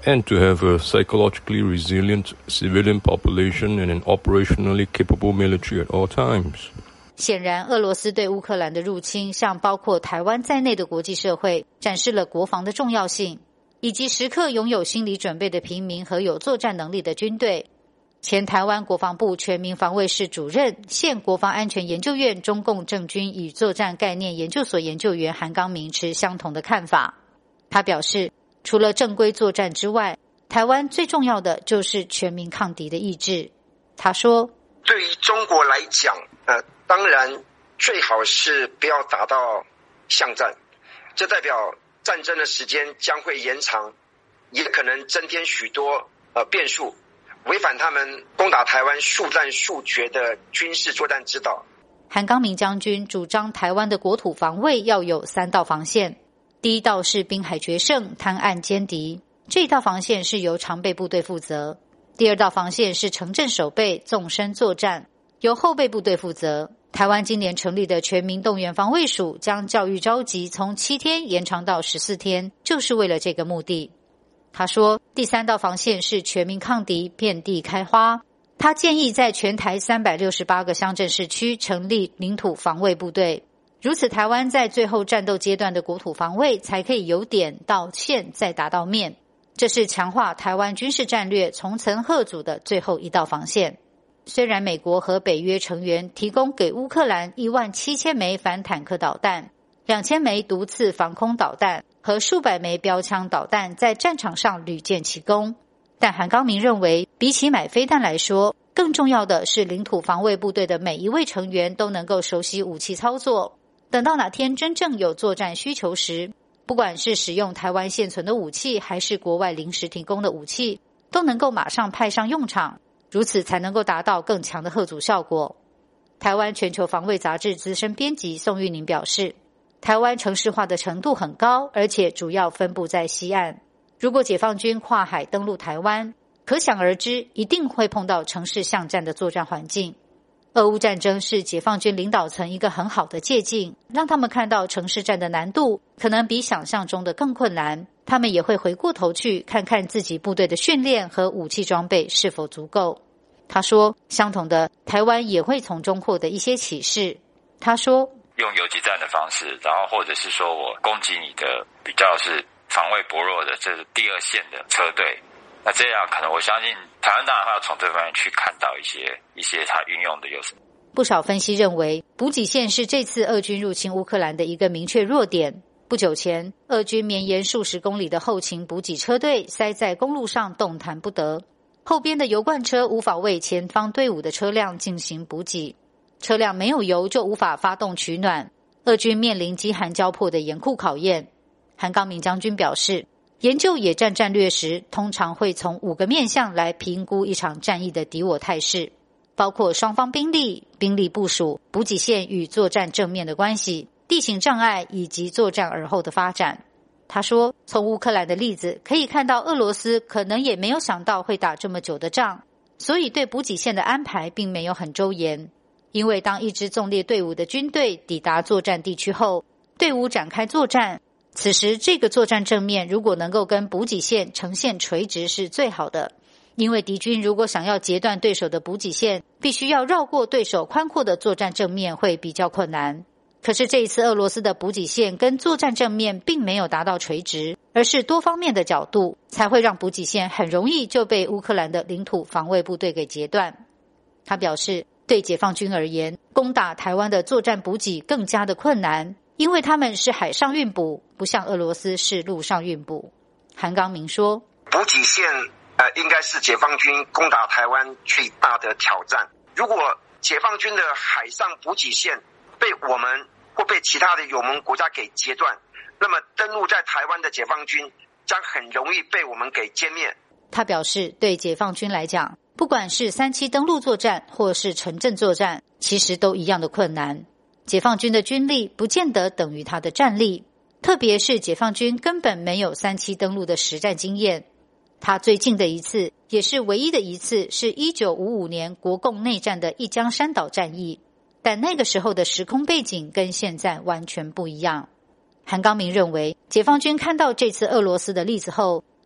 and to have a psychologically resilient civilian population and an operationally capable military at all times. 显然，俄罗斯对乌克兰的入侵向包括台湾在内的国际社会展示了国防的重要性，以及时刻拥有心理准备的平民和有作战能力的军队。前台湾国防部全民防卫室主任、现国防安全研究院中共政军与作战概念研究所研究员韩刚明持相同的看法。他表示，除了正规作战之外，台湾最重要的就是全民抗敌的意志。他说， 对于中国来讲，当然最好是不要打到巷战，这代表战争的时间将会延长，也可能增添许多变数，违反他们攻打台湾速战速决的军事作战之道。 韩刚明将军主张台湾的国土防卫要有3道防线，第一道是滨海决胜，滩岸歼敌，这一道防线是由常备部队负责；第2道防线是城镇守备，纵深作战，由后备部队负责。台湾今年成立的全民动员防卫署将教育召集从7天延长到14天，就是为了这个目的。他说，第3道防线是全民抗敌，遍地开花。他建议在全台368个乡镇市区成立领土防卫部队，如此台湾在最后战斗阶段的国土防卫才可以由点到线再达到面，这是强化台湾军事战略从层吓阻的最后1道防线。虽然美国和北约成员提供给乌克兰17000枚反坦克导弹、2000枚毒刺防空导弹和数百枚标枪导弹在战场上屡建奇功，但韩刚明认为，比起买飞弹来说，更重要的是领土防卫部队的每一位成员都能够熟悉武器操作，等到哪天真正有作战需求时，不管是使用台湾现存的武器还是国外临时提供的武器，都能够马上派上用场，如此才能够达到更强的吓阻效果。台湾全球防卫杂志资深编辑宋玉宁表示，台湾城市化的程度很高，而且主要分布在西岸。如果解放军跨海登陆台湾，可想而知一定会碰到城市巷战的作战环境。俄乌战争是解放军领导层一个很好的借鉴，让他们看到城市战的难度可能比想象中的更困难，他们也会回过头去看看自己部队的训练和武器装备是否足够。他说，相同的，台湾也会从中获得一些启示。他说， 用游击战的方式，然后或者是说我攻击你的比较是防卫薄弱的这是第2线的车队，那这样可能我相信台湾当然会要从这方面去看到一些他运用的优势。 不少分析认为，补给线是这次俄军入侵乌克兰的一个明确弱点。不久前，俄军绵延数十公里的后勤补给车队塞在公路上动弹不得，后边的油罐车无法为前方队伍的车辆进行补给，车辆没有油就无法发动取暖，俄军面临饥寒交迫的严酷考验。韩刚明将军表示，研究野战战略时，通常会从5个面向来评估一场战役的敌我态势，包括双方兵力、兵力部署、补给线与作战正面的关系、地形障碍以及作战而后的发展。他说，从乌克兰的例子可以看到，俄罗斯可能也没有想到会打这么久的仗，所以对补给线的安排并没有很周延。因为当一支纵列队伍的军队抵达作战地区后，队伍展开作战，此时这个作战正面如果能够跟补给线呈现垂直是最好的，因为敌军如果想要截断对手的补给线，必须要绕过对手宽阔的作战正面，会比较困难。可是这一次俄罗斯的补给线跟作战正面并没有达到垂直，而是多方面的角度，才会让补给线很容易就被乌克兰的领土防卫部队给截断。他表示，对解放军而言，攻打台湾的作战补给更加的困难，因为他们是海上运补，不像俄罗斯是陆上运补。韩刚明说， 补给线应该是解放军攻打台湾最大的挑战。如果解放军的海上补给线被我们或被其他的友盟国家给截断，那么登陆在台湾的解放军将很容易被我们给歼灭。 他表示，对解放军来讲，不管是3-7登陆作战或是城镇作战，其实都一样的困难。解放军的军力不见得等于他的战力，特别是解放军根本没有3-7登陆的实战经验。他最近的一次，也是唯一的一次，是1955年国共内战的一江山岛战役，但那个时候的时空背景跟现在完全不一样。韩刚明认为，解放军看到这次俄罗斯的例子后，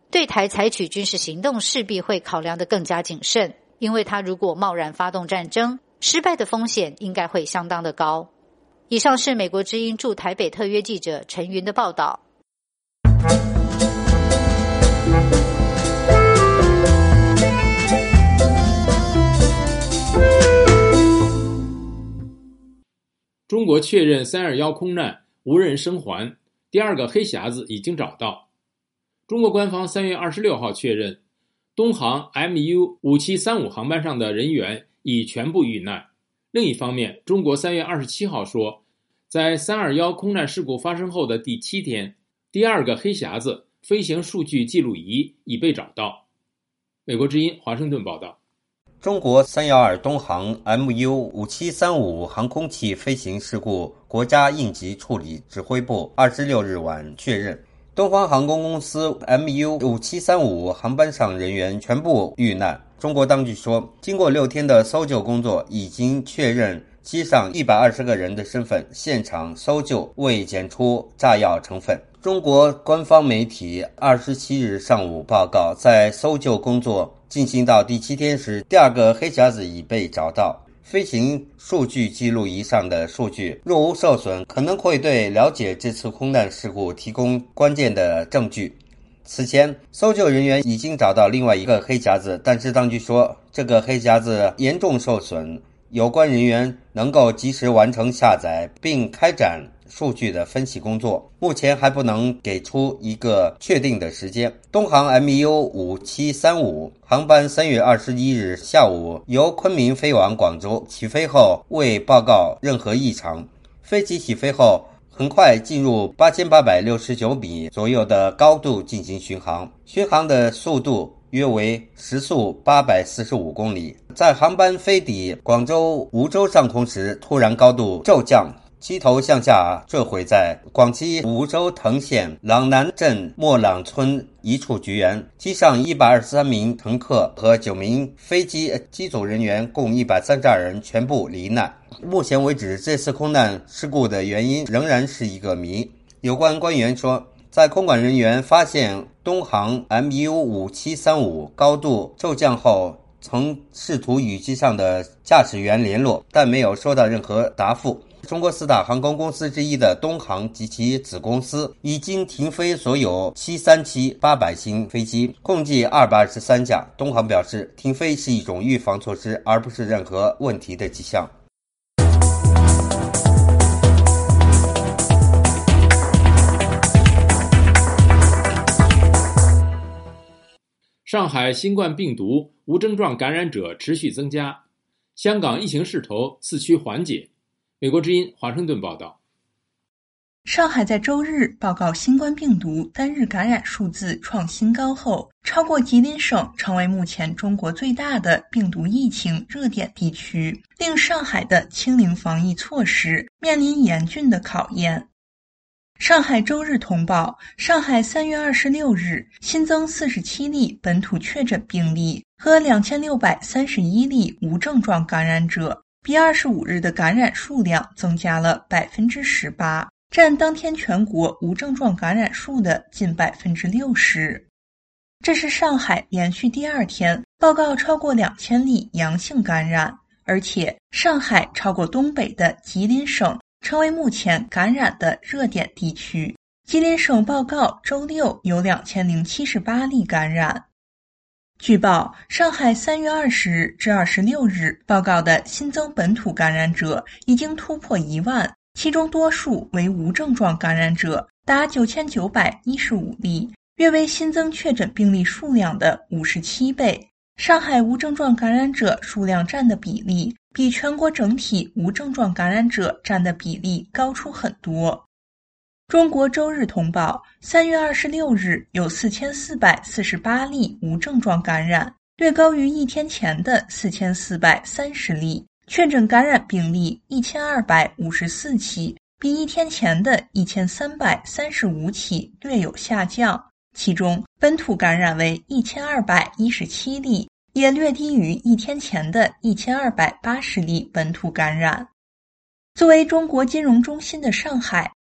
对台采取军事行动势必会考量得更加谨慎，因为他如果贸然发动战争，失败的风险应该会相当的高。以上是美国之音驻台北特约记者陈云的报道。 中国确认321空难无人生还，第二个黑匣子已经找到。中国官方3月26号确认，东航 MU5735 航班上的人员已全部遇难。另一方面，中国3月27号说，在321空难事故发生后的第7天，第二个黑匣子飞行数据记录仪已被找到。美国之音华盛顿报道。 中国312东航 MU5735 航空器飞行事故国家应急处理指挥部26日晚确认，东方航空公司 MU5735 航班上人员全部遇难。中国当局说，经过6天的搜救工作，已经确认机上120个人的身份，现场搜救未检出炸药成分。中国官方媒体27日上午报告，在搜救工作进行到第7天时，第二个黑匣子已被找到。飞行数据记录仪上的数据若无受损，可能会对了解这次空难事故提供关键的证据。此前，搜救人员已经找到另外一个黑匣子，但是当局说这个黑匣子严重受损，有关人员能够及时完成下载并开展数据的分析工作，目前还不能给出一个确定的时间。东航 MU5735 航班3月21日下午由昆明飞往广州，起飞后未报告任何异常。飞机起飞后很快进入8869米左右的高度进行巡航，巡航的速度约为时速845公里。在航班飞抵广州梧州上空时，突然高度骤降，机头向下坠毁在广西梧州藤县朗南镇莫朗村一处菊园，机上123名乘客和9名飞机机组人员共132人全部罹难。目前为止，这次空难事故的原因仍然是一个谜。有关官员说，在空管人员发现东航 MU5735 高度骤降后，曾试图与机上的驾驶员联络，但没有收到任何答复。中国4大航空公司之一的东航及其子公司已经停飞所有737、800型飞机，共计223架。东航表示，停飞是一种预防措施，而不是任何问题的迹象。 上海新冠病毒无症状感染者持续增加，香港疫情势头次趋缓解。美国之音华盛顿报道。 上海在周日报告新冠病毒单日感染数字创新高后，超过吉林省成为目前中国最大的病毒疫情热点地区，令上海的清零防疫措施面临严峻的考验。上海周日通报，上海3月26日新增47例本土确诊病例和2631例无症状感染者，比25日的感染数量增加了 18%， 占当天全国无症状感染数的近 60%。 这是上海连续第2天报告超过2000例阳性感染，而且上海超过东北的吉林省，成为目前感染的热点地区。吉林省报告周六有2078例感染。据报，上海3月20日至26日报告的新增本土感染者已经突破1万，其中多数为无症状感染者，达9915例，约为新增确诊病例数量的57倍。上海无症状感染者数量占的比例比全国整体无症状感染者占的比例高出很多。中国周日通报，3月26日有4448例无症状感染，略高于1天前的4430例，确诊感染病例1254起，比1天前的1335起略有下降。其中本土感染为1217例，也略低于1天前的1280例本土感染。作为中国金融中心的上海，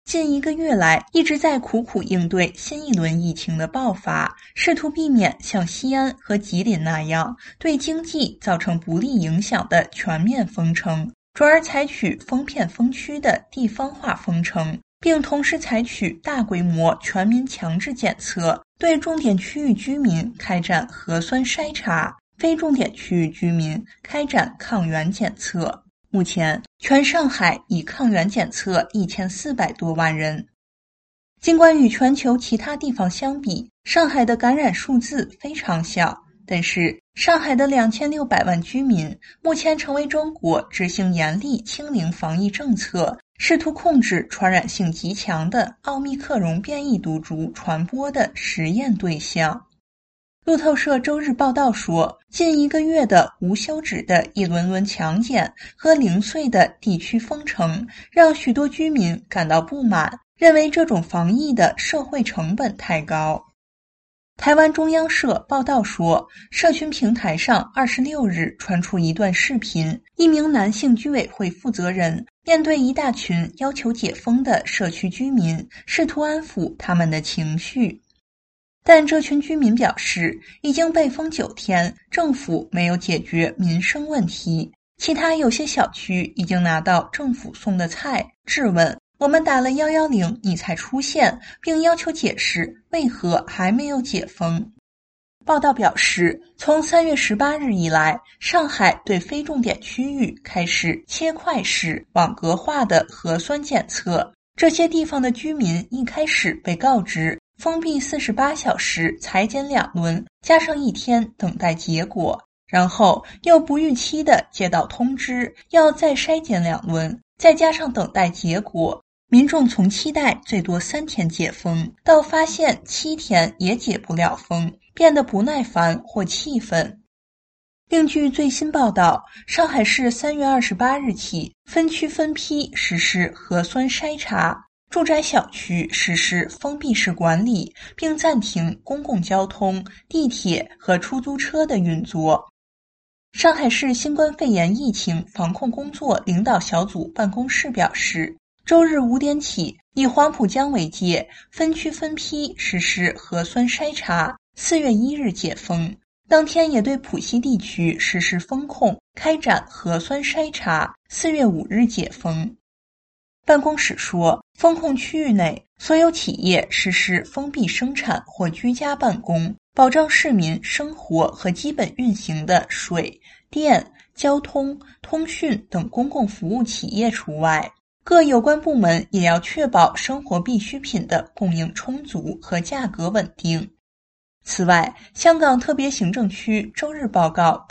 近1个月来一直在苦苦应对新一轮疫情的爆发，试图避免像西安和吉林那样对经济造成不利影响的全面封城，转而采取封片封区的地方化封城，并同时采取大规模全民强制检测，对重点区域居民开展核酸筛查，非重点区域居民开展抗原检测。目前，全上海已抗原检测1400多万人。尽管与全球其他地方相比，上海的感染数字非常小，但是上海的2600万居民目前成为中国执行严厉清零防疫政策，试图控制传染性极强的奥密克戎变异毒株传播的实验对象。路透社周日报道说，近1个月的无休止的一轮轮强检和零碎的地区封城，让许多居民感到不满，认为这种防疫的社会成本太高。台湾中央社报道说，社群平台上26日传出一段视频，一名男性居委会负责人面对一大群要求解封的社区居民，试图安抚他们的情绪。但这群居民表示，已经被封9天，政府没有解决民生问题。其他有些小区已经拿到政府送的菜，质问我们打了110你才出现，并要求解释为何还没有解封。报道表示，从3月18日以来，上海对非重点区域开始切块式网格化的核酸检测。这些地方的居民一开始被告知封闭48小时裁剪2轮，加上1天等待结果，然后又不预期地接到通知，要再筛检2轮，再加上等待结果。民众从期待最多3天解封，到发现7天也解不了封，变得不耐烦或气愤。另据最新报道，上海市3月28日起分区分批实施核酸筛查，住宅小区实施封闭式管理，并暂停公共交通、地铁和出租车的运作。上海市新冠肺炎疫情防控工作领导小组办公室表示，周日5点起，以黄浦江为界，分区分批实施核酸筛查，4月1日解封。当天也对浦西地区实施封控，开展核酸筛查，4月5日解封。办公室说，封控区域内所有企业实施封闭生产或居家办公，保障市民生活和基本运行的水、电、交通、通讯等公共服务企业除外。各有关部门也要确保生活必需品的供应充足和价格稳定。此外，香港特别行政区周日报告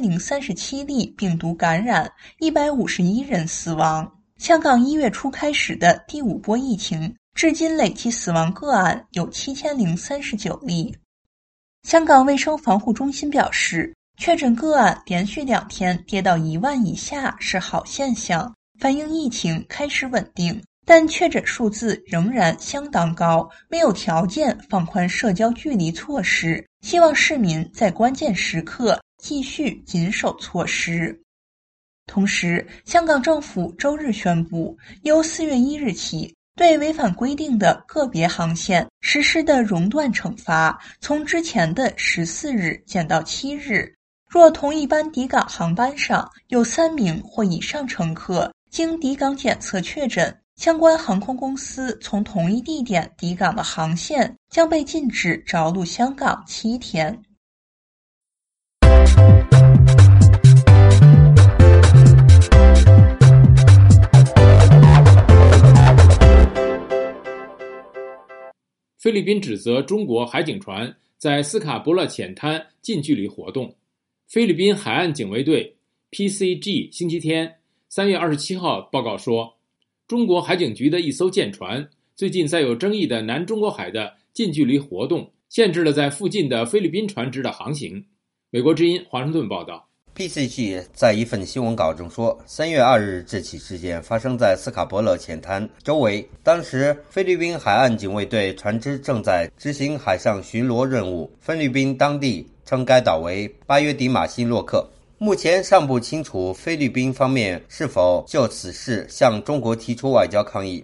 8037例病毒感染，151人死亡。香港1月初开始的第5波疫情，至今累计死亡个案有7039例。香港卫生防护中心表示，确诊个案连续2天跌到1万以下是好现象，反映疫情开始稳定，但确诊数字仍然相当高，没有条件放宽社交距离措施，希望市民在关键时刻继续谨守措施。同时，香港政府周日宣布，由4月1日起，对违反规定的个别航线实施的熔断惩罚，从之前的14日减到7日。若同一班抵港航班上有3名或以上乘客经抵港检测确诊，相关航空公司从同一地点抵港的航线将被禁止着陆香港7天。 菲律宾指责中国海警船在斯卡伯勒浅滩近距离活动。菲律宾海岸警卫队 PCG 星期天3月27号报告说，中国海警局的一艘舰船最近在有争议的南中国海的近距离活动，限制了在附近的菲律宾船只的航行。美国之音华盛顿报道。 PCG 在一份新闻稿中说，3月2日这起事件发生在斯卡伯勒浅滩周围，当时菲律宾海岸警卫队船只正在执行海上巡逻任务。菲律宾当地称该岛为巴约迪马西洛克。目前尚不清楚菲律宾方面是否就此事向中国提出外交抗议。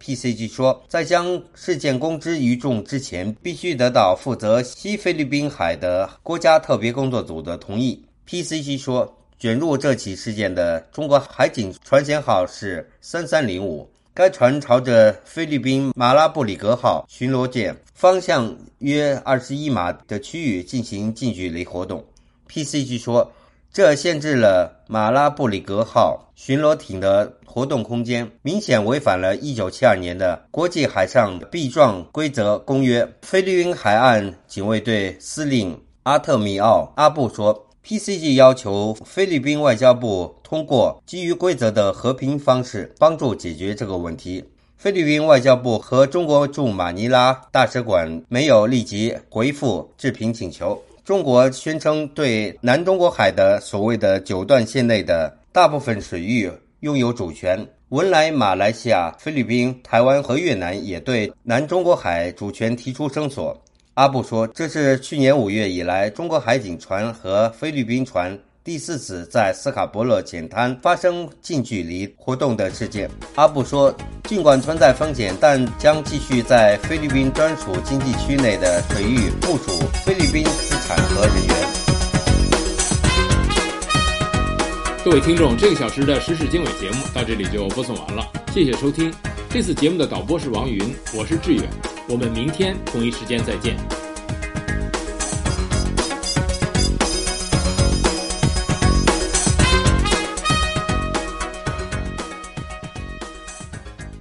PCG 说，在将事件公之于众之前，必须得到负责西菲律宾海的国家特别工作组的同意。PCG 说，卷入这起事件的中国海警船舷号是3305，该船朝着菲律宾马拉布里格号巡逻舰方向约21码的区域进行近距离活动。PCG 说，这限制了马拉布里格号巡逻艇的活动空间，明显违反了1972年的国际海上避撞规则公约。菲律宾海岸警卫队司令阿特米奥阿布说， PCG 要求菲律宾外交部通过基于规则的和平方式帮助解决这个问题。菲律宾外交部和中国驻马尼拉大使馆没有立即回复置评请求。中国宣称对南中国海的所谓的九段线内的大部分水域拥有主权。文莱、马来西亚、菲律宾、台湾和越南也对南中国海主权提出声索。阿布说，这是去年5月以来中国海警船和菲律宾船第4次在斯卡伯勒浅滩发生近距离活动的事件。阿布说，尽管存在风险，但将继续在菲律宾专属经济区内的水域部署菲律宾资产和人员。 各位听众，这个小时的时事经纬节目到这里就播送完了，谢谢收听。这次节目的导播是王云，我是志远，我们明天同一时间再见。